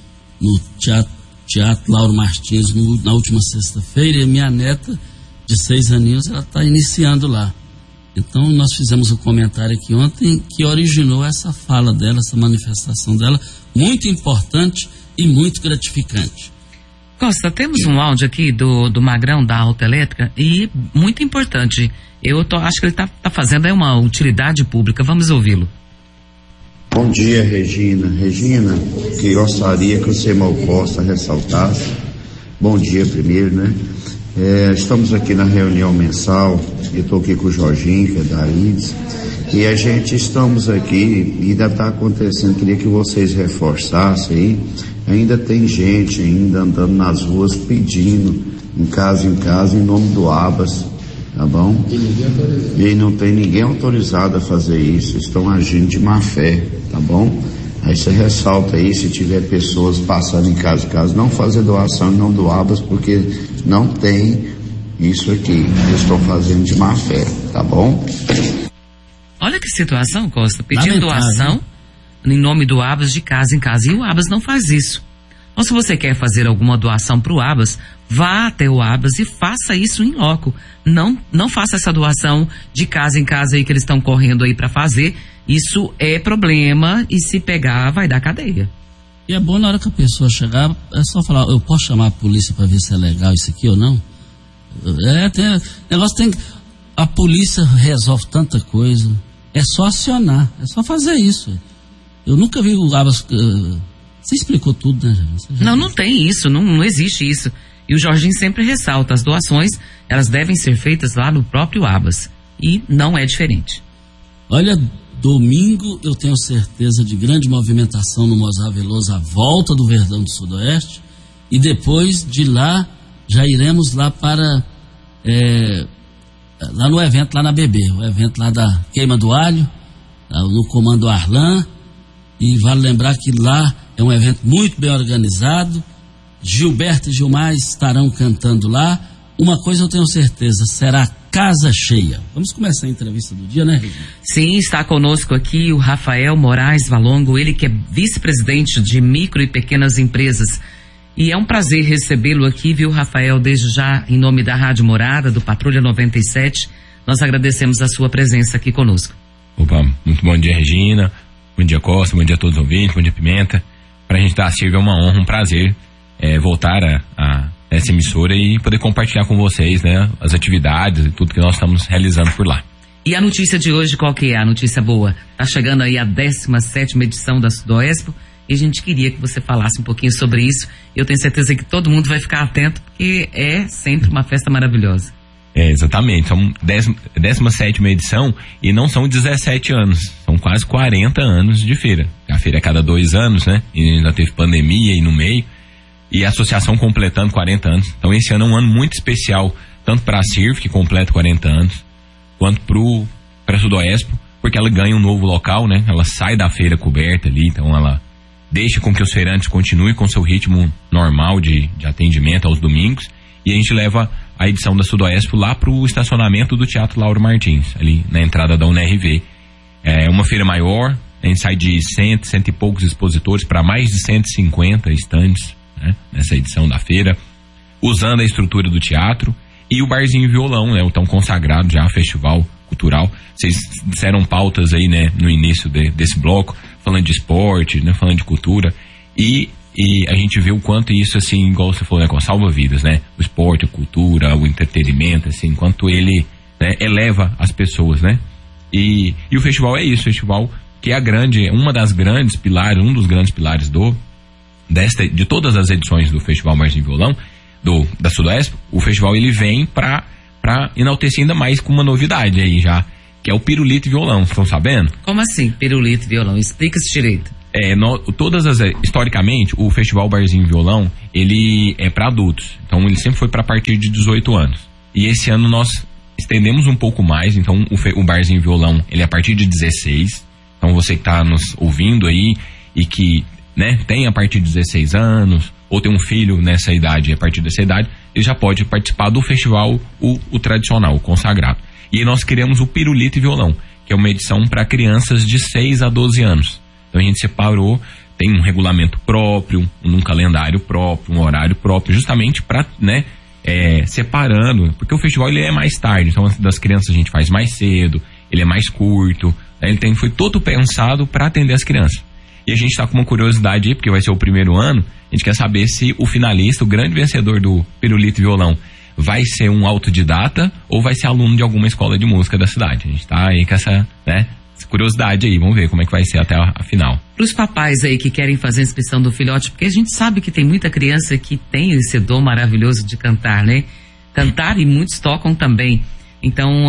Teatro Lauro Martins na última sexta-feira, e a minha neta de 6 aninhos, ela está iniciando lá. Então nós fizemos um comentário aqui ontem que originou essa fala dela, essa manifestação dela, muito importante e muito gratificante. Costa, temos um áudio aqui do Magrão da Autoelétrica e muito importante. Acho que ele está fazendo aí uma utilidade pública. Vamos ouvi-lo. Bom dia, Regina. Regina, que gostaria que o Semal Costa ressaltasse. Bom dia primeiro, né? Estamos aqui na reunião mensal, eu estou aqui com o Jorginho, que é da IDES, e a gente estamos aqui, ainda está acontecendo, queria que vocês reforçassem aí, ainda tem gente ainda andando nas ruas pedindo, em casa, em nome do ABAS, tá bom? E não tem ninguém autorizado a fazer isso, estão agindo de má fé, tá bom? Aí você ressalta aí, se tiver pessoas passando em casa, não fazer doação em nome do ABAS, porque não tem isso aqui, eles estão fazendo de má fé, tá bom? Olha que situação, Costa, pedindo doação em nome do ABAS de casa em casa, e o ABAS não faz isso. Ou se você quer fazer alguma doação para o ABAS, vá até o ABAS e faça isso em loco. Não faça essa doação de casa em casa aí que eles estão correndo aí para fazer. Isso é problema e se pegar vai dar cadeia. E é bom na hora que a pessoa chegar, é só falar, eu posso chamar a polícia para ver se é legal isso aqui ou não? A polícia resolve tanta coisa. É só acionar, é só fazer isso. Eu nunca vi o ABAS... Você explicou tudo, né, gente? Não tem isso, não existe isso. E o Jorginho sempre ressalta, as doações, elas devem ser feitas lá no próprio ABAS. E não é diferente. Olha, domingo eu tenho certeza de grande movimentação no Mozar Veloso, à volta do Verdão do Sudoeste. E depois de lá, já iremos lá para lá no evento lá na BB, o evento lá da Queima do Alho, no comando Arlan, e vale lembrar que lá é um evento muito bem organizado. Gilberto e Gilmar estarão cantando lá. Uma coisa eu tenho certeza, será casa cheia. Vamos começar a entrevista do dia, né, Regina? Sim, está conosco aqui o Rafael Moraes Valongo, ele que é vice-presidente de micro e pequenas empresas. E é um prazer recebê-lo aqui, viu, Rafael, desde já em nome da Rádio Morada, do Patrulha 97, nós agradecemos a sua presença aqui conosco. Opa, muito bom dia, Regina, bom dia, Costa, bom dia a todos os ouvintes, bom dia, Pimenta. Pra gente da Silvia é uma honra, um prazer voltar a essa emissora e poder compartilhar com vocês, né, as atividades e tudo que nós estamos realizando por lá. E a notícia de hoje, qual que é a notícia boa? Tá chegando aí a 17ª edição da Sudoespo e a gente queria que você falasse um pouquinho sobre isso. Eu tenho certeza que todo mundo vai ficar atento, porque é sempre uma festa maravilhosa. Exatamente, são 17ª edição e não são 17 anos, são quase 40 anos de feira. A feira é cada 2 anos, né, e ainda teve pandemia aí no meio. E a associação completando 40 anos. Então esse ano é um ano muito especial, tanto para a CIRF, que completa 40 anos, quanto para a Sudoespo, porque ela ganha um novo local, né? Ela sai da feira coberta ali, então ela deixa com que os feirantes continuem com seu ritmo normal de atendimento aos domingos, e a gente leva a edição da Sudoespo lá para o estacionamento do Teatro Lauro Martins, ali na entrada da UNRV. É uma feira maior, a gente sai de 100 e poucos expositores para mais de 150 estandes, né, nessa edição da feira, usando a estrutura do teatro e o barzinho violão, né, o tão consagrado já festival cultural. Vocês disseram pautas aí, né, no início desse bloco, falando de esporte, né, falando de cultura, e a gente vê o quanto isso, assim, igual você falou, né, salva vidas, né, o esporte, a cultura, o entretenimento, assim, quanto ele, né, eleva as pessoas, né, e o festival é isso, o festival que é um dos grandes pilares de todas as edições do Festival Barzinho Violão, da Sudoespo. O festival ele vem para enaltecer ainda mais com uma novidade aí já, que é o pirulito e violão, estão sabendo? Como assim, pirulito e violão? Explica isso direito. Historicamente, o Festival Barzinho Violão, ele é para adultos, então ele sempre foi para partir de 18 anos. E esse ano nós estendemos um pouco mais, então o Barzinho Violão, ele é a partir de 16, então você que está nos ouvindo aí e que, né, tem a partir de 16 anos, ou tem um filho nessa idade, a partir dessa idade, ele já pode participar do festival, o tradicional, o consagrado. E aí nós criamos o Pirulito e Violão, que é uma edição para crianças de 6 a 12 anos. Então a gente separou, tem um regulamento próprio, um calendário próprio, um horário próprio, justamente para, né, separando, porque o festival ele é mais tarde, então das crianças a gente faz mais cedo, ele é mais curto, né, foi todo pensado para atender as crianças. E a gente está com uma curiosidade aí, porque vai ser o primeiro ano, a gente quer saber se o finalista, o grande vencedor do Pirulito e Violão, vai ser um autodidata ou vai ser aluno de alguma escola de música da cidade. A gente está aí com essa, né, curiosidade aí, vamos ver como é que vai ser até a final. Para os papais aí que querem fazer a inscrição do filhote, porque a gente sabe que tem muita criança que tem esse dom maravilhoso de cantar, né? Cantar, e muitos tocam também. Então,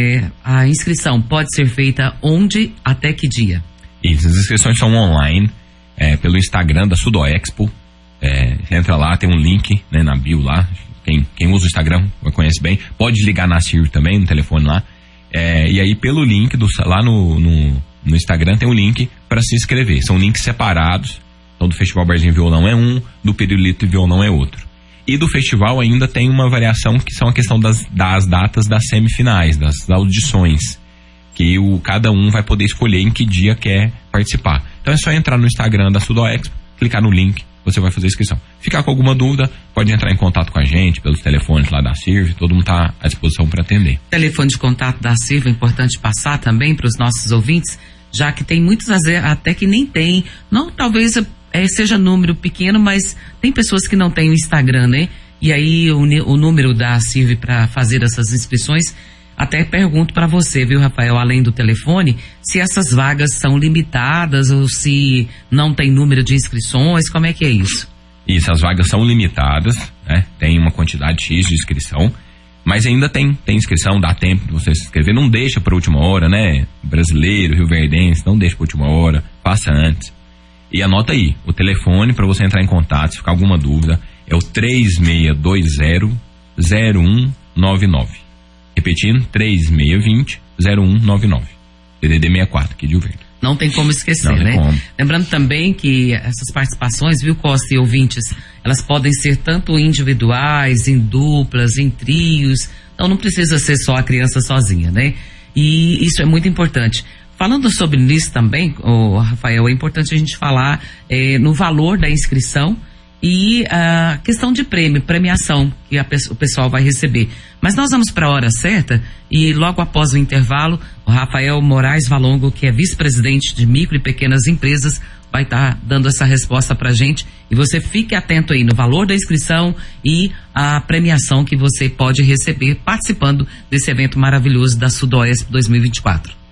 a inscrição pode ser feita onde, até que dia? Isso, as inscrições são online, pelo Instagram da Sudoexpo. Você entra lá, tem um link, né, na bio lá. Quem usa o Instagram conhece bem. Pode ligar na CIR também, no telefone lá. E aí, pelo link, lá no Instagram, tem um link para se inscrever. São links separados. Então, do Festival Barzinho Violão é um, do Pirulito e Violão é outro. E do festival ainda tem uma variação, que são a questão das datas das semifinais, das audições, que cada um vai poder escolher em que dia quer participar. Então é só entrar no Instagram da Sudoexpo, clicar no link, você vai fazer a inscrição. Ficar com alguma dúvida, pode entrar em contato com a gente, pelos telefones lá da CIRV, todo mundo está à disposição para atender. Telefone de contato da CIRV é importante passar também para os nossos ouvintes, já que tem muitos até que nem tem, não, talvez seja número pequeno, mas tem pessoas que não têm o Instagram, né? E aí o número da CIRV para fazer essas inscrições, até pergunto para você, viu, Rafael, além do telefone, se essas vagas são limitadas ou se não tem número de inscrições, como é que é isso? Isso, as vagas são limitadas, né? Tem uma quantidade X de inscrição, mas ainda tem inscrição, dá tempo de você se inscrever, não deixa para última hora, né? Brasileiro, rioverdense, não deixa para última hora, faça antes. E anota aí, o telefone para você entrar em contato, se ficar alguma dúvida, É o 3620-0199. Repetindo, 3620-0199. DDD 64, aqui de Rio Verde. Não tem como esquecer, Não tem né? como. Lembrando também que essas participações, viu, Costa e ouvintes, elas podem ser tanto individuais, em duplas, em trios. Então não precisa ser só a criança sozinha, né? E isso é muito importante. Falando sobre isso também, Rafael, é importante a gente falar no valor da inscrição e a questão de premiação que o pessoal vai receber. Mas nós vamos para a hora certa e logo após o intervalo, o Rafael Moraes Valongo, que é vice-presidente de micro e pequenas empresas, vai estar dando essa resposta para a gente. E você fique atento aí no valor da inscrição e a premiação que você pode receber participando desse evento maravilhoso da Sudoeste 2024.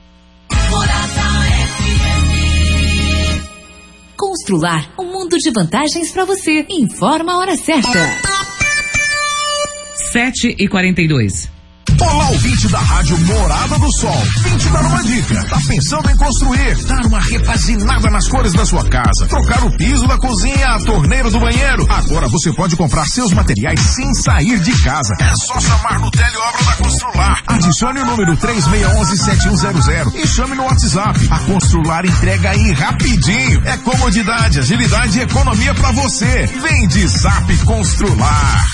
Constrular um mundo de vantagens para você. Informa a hora certa. 7h42. Olá, ouvinte da Rádio Morada do Sol. Vim te dar uma dica. Tá pensando em construir, dar uma repaginada nas cores da sua casa, trocar o piso da cozinha, a torneira do banheiro? Agora você pode comprar seus materiais sem sair de casa. É só chamar no Teleobra da Constrular. Adicione o número 3611-7100 e chame no WhatsApp. A Constrular entrega aí rapidinho. É comodidade, agilidade e economia pra você. Vem de Zap Constrular.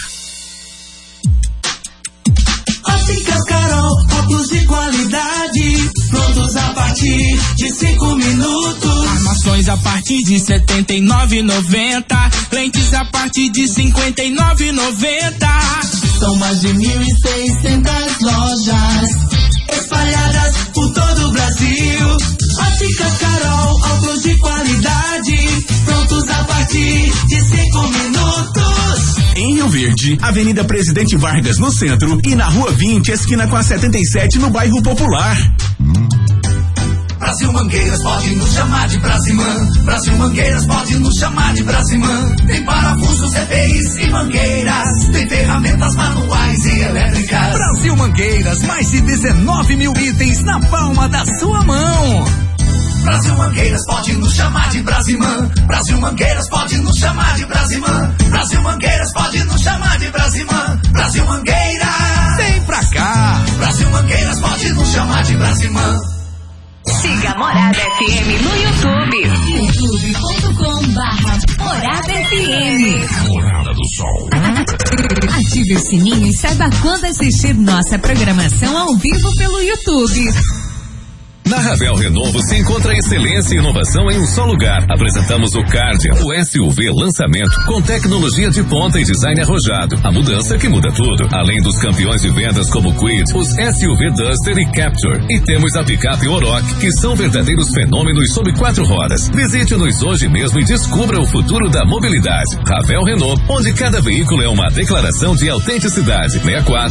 Óticas Carol, óculos de qualidade, prontos a partir de 5 minutos. Armações a partir de R$ 79,90, lentes a partir de R$ 59,90. São mais de 1.600 lojas espalhadas por todo o Brasil. Óticas Carol, óculos de qualidade, prontos a partir de 5 minutos. Em Rio Verde, Avenida Presidente Vargas no centro e na Rua 20, esquina com a 77 no bairro Popular. Brasil Mangueiras pode nos chamar de Brasimã. Brasil Mangueiras pode nos chamar de Brasimã. Tem parafusos, EPIs e mangueiras. Tem ferramentas manuais e elétricas. Brasil Mangueiras, mais de 19 mil itens na palma da sua mão. Brasil Mangueiras pode nos chamar de Brasimã. Brasil Mangueiras pode nos chamar de Brasimã. Brasil Mangueiras pode nos chamar de Brasimã. Brasil Mangueiras, vem pra cá. Brasil Mangueiras pode nos chamar de Brasimã. Siga Morada FM no YouTube. youtube.com/Morada FM. Morada do Sol. Ative o sininho e saiba quando assistir nossa programação ao vivo pelo YouTube. Na Ravel Renault você encontra excelência e inovação em um só lugar. Apresentamos o Cardia, o SUV lançamento com tecnologia de ponta e design arrojado. A mudança que muda tudo. Além dos campeões de vendas como Kwid, os SUV Duster e Capture. E temos a picape Oroch, que são verdadeiros fenômenos sob 4 rodas. Visite-nos hoje mesmo e descubra o futuro da mobilidade. Ravel Renault, onde cada veículo é uma declaração de autenticidade.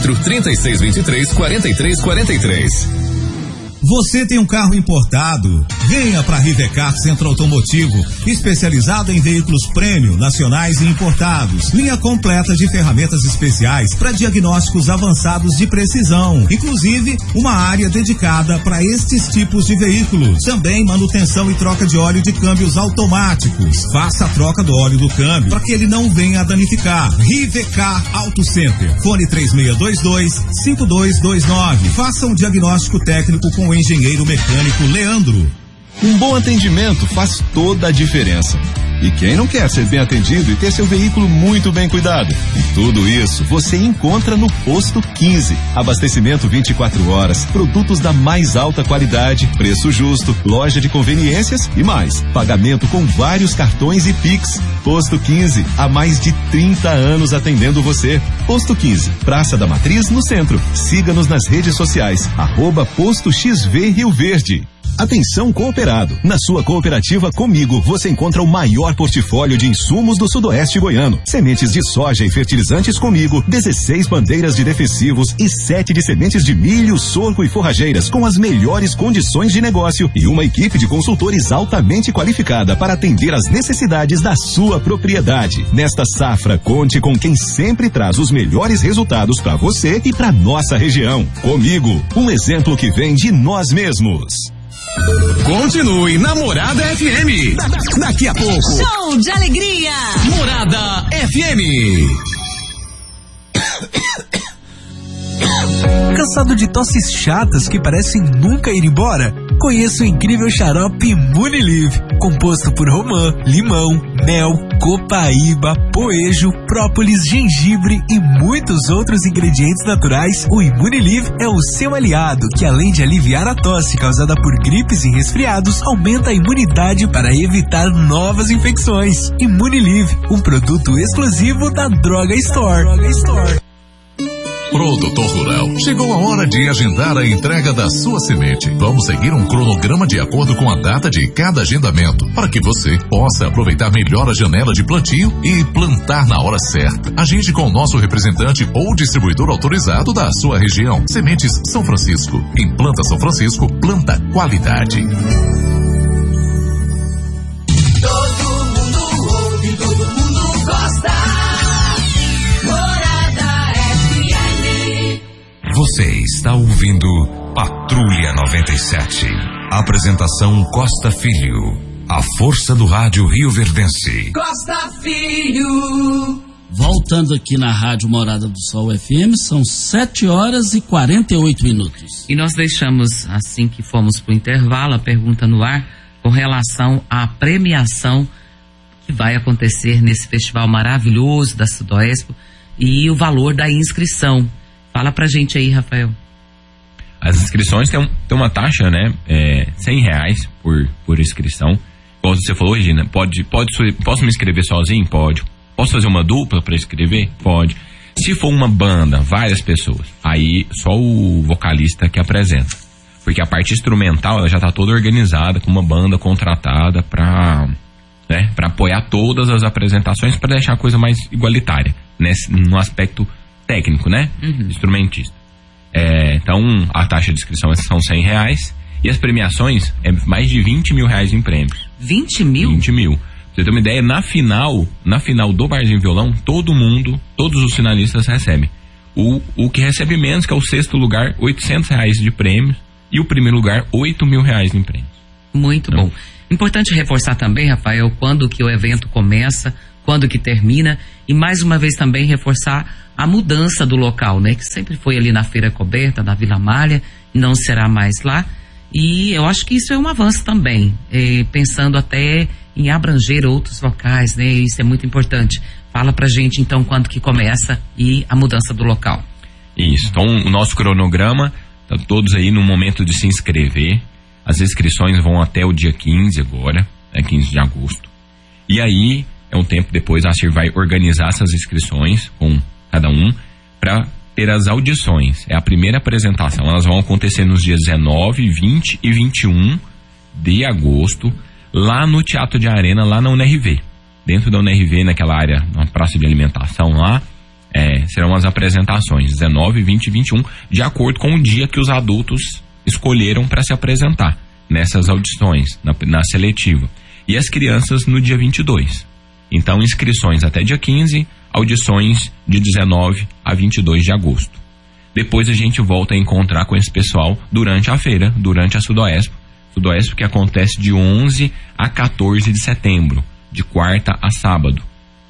64-3623-4343. Você tem um carro importado? Venha para a Rivecar Centro Automotivo, especializado em veículos premium, nacionais e importados. Linha completa de ferramentas especiais para diagnósticos avançados de precisão. Inclusive, uma área dedicada para estes tipos de veículos. Também manutenção e troca de óleo de câmbios automáticos. Faça a troca do óleo do câmbio para que ele não venha a danificar. Rivecar Auto Center. Fone 3622-5229. Faça um diagnóstico técnico com o engenheiro mecânico Leandro. Um bom atendimento faz toda a diferença. E quem não quer ser bem atendido e ter seu veículo muito bem cuidado? E tudo isso você encontra no Posto 15. Abastecimento 24 horas, produtos da mais alta qualidade, preço justo, loja de conveniências e mais. Pagamento com vários cartões e Pix. Posto 15, há mais de 30 anos atendendo você. Posto 15, Praça da Matriz, no centro. Siga-nos nas redes sociais, @Posto XV Rio Verde. Atenção cooperado. Na sua cooperativa Comigo, você encontra o maior portfólio de insumos do Sudoeste Goiano. Sementes de soja e fertilizantes Comigo, 16 bandeiras de defensivos e 7 de sementes de milho, sorgo e forrageiras com as melhores condições de negócio e uma equipe de consultores altamente qualificada para atender às necessidades da sua propriedade. Nesta safra, conte com quem sempre traz os melhores resultados para você e para nossa região. Comigo, um exemplo que vem de nós mesmos. Continue na Morada FM. Daqui a pouco. Show de alegria. Morada FM. Cansado de tosses chatas que parecem nunca ir embora? Conheça o incrível xarope Imunilive, composto por romã, limão, mel, copaíba, poejo, própolis, gengibre e muitos outros ingredientes naturais. O Imunilive é o seu aliado, que além de aliviar a tosse causada por gripes e resfriados, aumenta a imunidade para evitar novas infecções. Imunilive, um produto exclusivo da Droga Store. Produtor Rural, chegou a hora de agendar a entrega da sua semente. Vamos seguir um cronograma de acordo com a data de cada agendamento, para que você possa aproveitar melhor a janela de plantio e plantar na hora certa. Agende com o nosso representante ou distribuidor autorizado da sua região. Sementes São Francisco. Em Planta São Francisco, planta qualidade. Todo mundo ouve, todo mundo gosta. Você está ouvindo Patrulha 97. Apresentação Costa Filho. A força do rádio rioverdense. Costa Filho. Voltando aqui na Rádio Morada do Sol FM, são 7h48. E nós deixamos, assim que fomos para o intervalo, a pergunta no ar com relação à premiação que vai acontecer nesse festival maravilhoso da Sudoespo e o valor da inscrição. Fala pra gente aí, Rafael. As inscrições têm uma taxa, né? R$100 por inscrição. Como você falou, Regina, posso me inscrever sozinho? Pode. Posso fazer uma dupla para inscrever? Pode. Se for uma banda, várias pessoas, aí só o vocalista que apresenta. Porque a parte instrumental, ela já tá toda organizada, com uma banda contratada para apoiar todas as apresentações, para deixar a coisa mais igualitária, no aspecto técnico, né? Instrumentista. Então, a taxa de inscrição são R$100 e as premiações é mais de R$20 mil em prêmios. 20 mil? 20 mil. Pra você ter uma ideia, na final do Barzinho Violão, todos os finalistas recebem. O que recebe menos, que é o sexto lugar, R$800 de prêmios, e o primeiro lugar, R$8 mil em prêmios. Muito bom. Importante reforçar também, Rafael, quando que o evento começa, quando que termina, e mais uma vez também reforçar a mudança do local, né? Que sempre foi ali na Feira Coberta, da Vila Malha, não será mais lá. E eu acho que isso é um avanço também, pensando até em abranger outros locais, né? Isso é muito importante. Fala pra gente então quando que começa e a mudança do local. Isso, então o nosso cronograma, tá todos aí no momento de se inscrever. As inscrições vão até o dia 15 agora, 15 de agosto. E aí, é um tempo depois, a CIR vai organizar essas inscrições com cada um, para ter as audições. É a primeira apresentação. Elas vão acontecer nos dias 19, 20 e 21 de agosto, lá no Teatro de Arena, lá na UNRV. Dentro da UNRV, naquela área, na praça de alimentação lá, serão as apresentações, 19, 20 e 21, de acordo com o dia que os adultos escolheram para se apresentar nessas audições, na seletiva. E as crianças no dia 22. Então, inscrições até dia 15, audições de 19 a 22 de agosto. Depois a gente volta a encontrar com esse pessoal durante a feira, durante a Sudoespo. Sudoespo que acontece de 11 a 14 de setembro, de quarta a sábado.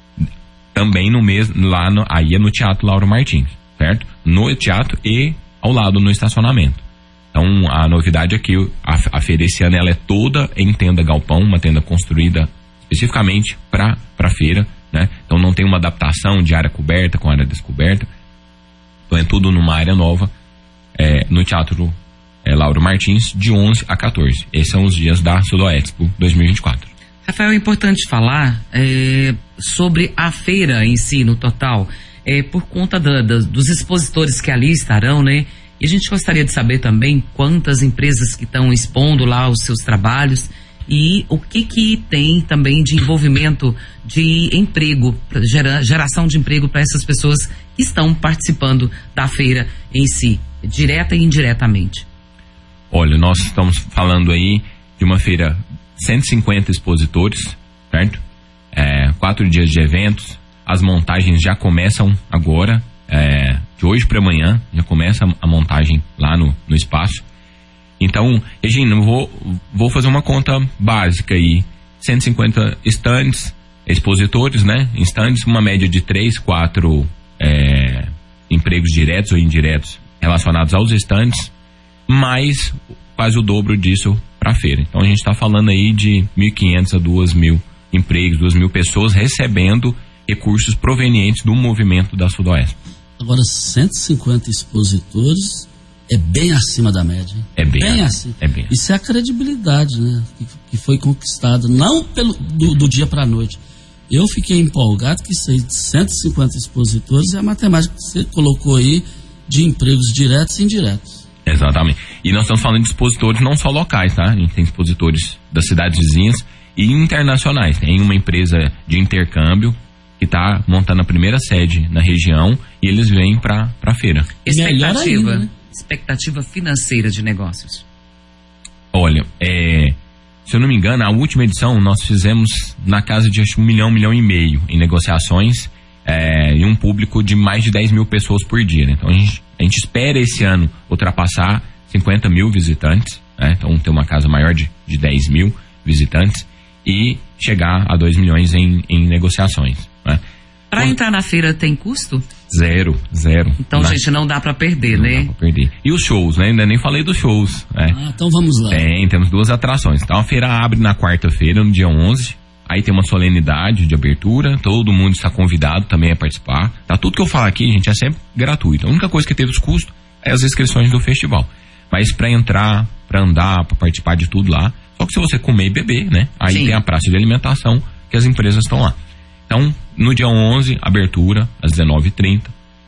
Também no mês, aí é no Teatro Lauro Martins, certo? No teatro e ao lado no estacionamento. Então, a novidade é que a feira esse ano ela é toda em tenda galpão, uma tenda construída especificamente para feira, né? Então não tem uma adaptação de área coberta com área descoberta. Então é tudo numa área nova, no Teatro Lauro Martins, de 11 a 14. Esses são os dias da Sudoexpo 2024. Rafael, é importante falar sobre a feira em si, no total, por conta dos expositores que ali estarão, né? E a gente gostaria de saber também quantas empresas que estão expondo lá os seus trabalhos e o que tem também de envolvimento de emprego, geração de emprego para essas pessoas que estão participando da feira em si, direta e indiretamente. Olha, nós estamos falando aí de uma feira, 150 expositores, certo? 4 dias de eventos, as montagens já começam agora, de hoje para amanhã, já começa a montagem lá no espaço. Então, Regina, eu vou fazer uma conta básica aí. 150 estandes, expositores, né? Estandes, uma média de 3, 4 empregos diretos ou indiretos relacionados aos estandes, mais quase o dobro disso para a feira. Então, a gente está falando aí de 1.500 a 2.000 empregos, 2.000 pessoas recebendo recursos provenientes do movimento da Sudoeste. Agora, 150 expositores é bem acima da média, hein? É bem acima. É bem. Isso é a credibilidade, né? Que foi conquistada, não do dia para a noite. Eu fiquei empolgado que isso aí de 150 expositores é a matemática que você colocou aí de empregos diretos e indiretos. Exatamente. E nós estamos falando de expositores não só locais, tá? A gente tem expositores das cidades vizinhas e internacionais. Tem uma empresa de intercâmbio que está montando a primeira sede na região e eles vêm para a feira. Expectativa, ainda, né? Expectativa financeira de negócios. Olha, se eu não me engano, a última edição nós fizemos na casa de 1 milhão, 1,5 milhão em negociações e um público de mais de 10 mil pessoas por dia, né? Então a gente espera esse ano ultrapassar 50 mil visitantes, né? Então ter uma casa maior de 10 mil visitantes e chegar a 2 milhões em negociações, né? Para entrar na feira tem custo? Zero. Então, gente, não dá para perder, né? Não dá pra perder. E os shows, né? Ainda nem falei dos shows. Então vamos lá. Temos 2 atrações. Então a feira abre na quarta-feira, no dia 11. Aí tem uma solenidade de abertura. Todo mundo está convidado também a participar. Tá? Tudo que eu falo aqui, gente, é sempre gratuito. A única coisa que teve os custos é as inscrições do festival. Mas para entrar, para andar, para participar de tudo lá. Só que se você comer e beber, né? Aí Sim. Tem a praça de alimentação que as empresas estão lá. Então, no dia 11, abertura, às 19h30,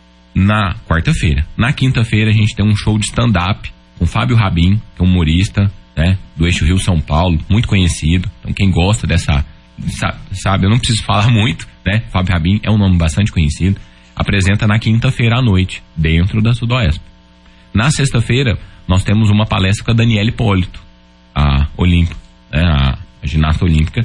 na quarta-feira. Na quinta-feira, a gente tem um show de stand-up com Fábio Rabin, que é um humorista, né, do eixo Rio-São Paulo, muito conhecido. Então, quem gosta dessa, sabe, eu não preciso falar muito, né? Fábio Rabin é um nome bastante conhecido. Apresenta na quinta-feira à noite, dentro da Sudoeste. Na sexta-feira, nós temos uma palestra com a Daniela Hipólito, a olímpica, né, a ginasta olímpica.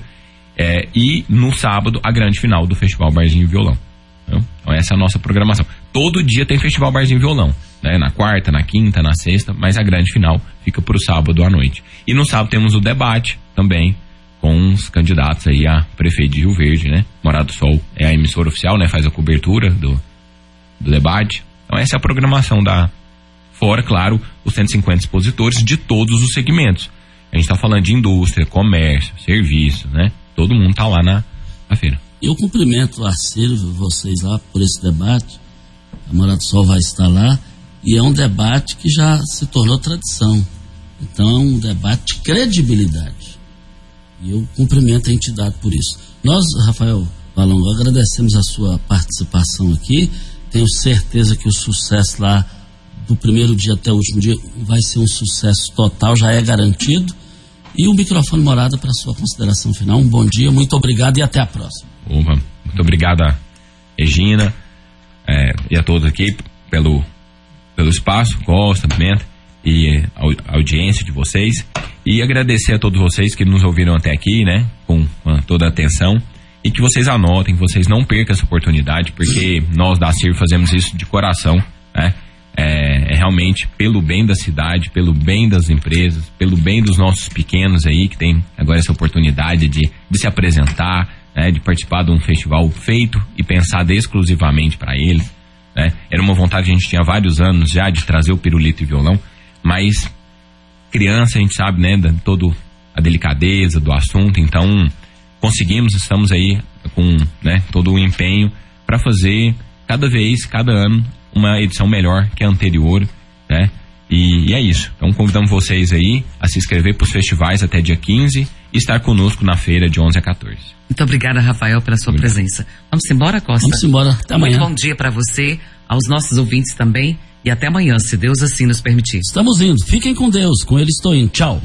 E no sábado, a grande final do Festival Barzinho e Violão. Então, essa é a nossa programação. Todo dia tem Festival Barzinho e Violão, né? Na quarta, na quinta, na sexta, mas a grande final fica pro sábado à noite. E no sábado temos o debate também, com os candidatos aí a prefeito de Rio Verde, né? Morada do Sol é a emissora oficial, né? Faz a cobertura do debate. Então essa é a programação fora, claro, os 150 expositores de todos os segmentos. A gente tá falando de indústria, comércio, serviços, né? Todo mundo está lá na feira. Eu cumprimento a Silvio, vocês lá, por esse debate. A Morada do Sol vai estar lá. E é um debate que já se tornou tradição. Então, é um debate de credibilidade. E eu cumprimento a entidade por isso. Nós, Rafael Valongo, agradecemos a sua participação aqui. Tenho certeza que o sucesso lá, do primeiro dia até o último dia, vai ser um sucesso total, já é garantido. E o microfone Morada para sua consideração final. Um bom dia, muito obrigado e até a próxima. Opa, muito obrigado a Regina e a todos aqui pelo espaço, Costa, Pimenta e a audiência de vocês. E agradecer a todos vocês que nos ouviram até aqui, né, com toda a atenção. E que vocês anotem, que vocês não percam essa oportunidade, porque nós da CIR fazemos isso de coração, né? É realmente pelo bem da cidade, pelo bem das empresas, pelo bem dos nossos pequenos aí, que tem agora essa oportunidade de se apresentar, né, de participar de um festival feito e pensado exclusivamente para eles, né? Era uma vontade que a gente tinha há vários anos já de trazer o pirulito e violão, mas criança a gente sabe, né, toda a delicadeza do assunto, então estamos aí com, né, todo o empenho para fazer cada ano uma edição melhor que a anterior, né? E é isso. Então convidamos vocês aí a se inscrever para os festivais até dia 15 e estar conosco na feira de 11 a 14. Muito obrigada, Rafael, pela sua presença. Vamos embora, Costa? Vamos embora. Até amanhã. Muito bom dia para você, aos nossos ouvintes também, e até amanhã, se Deus assim nos permitir. Estamos indo. Fiquem com Deus. Com Ele estou indo. Tchau.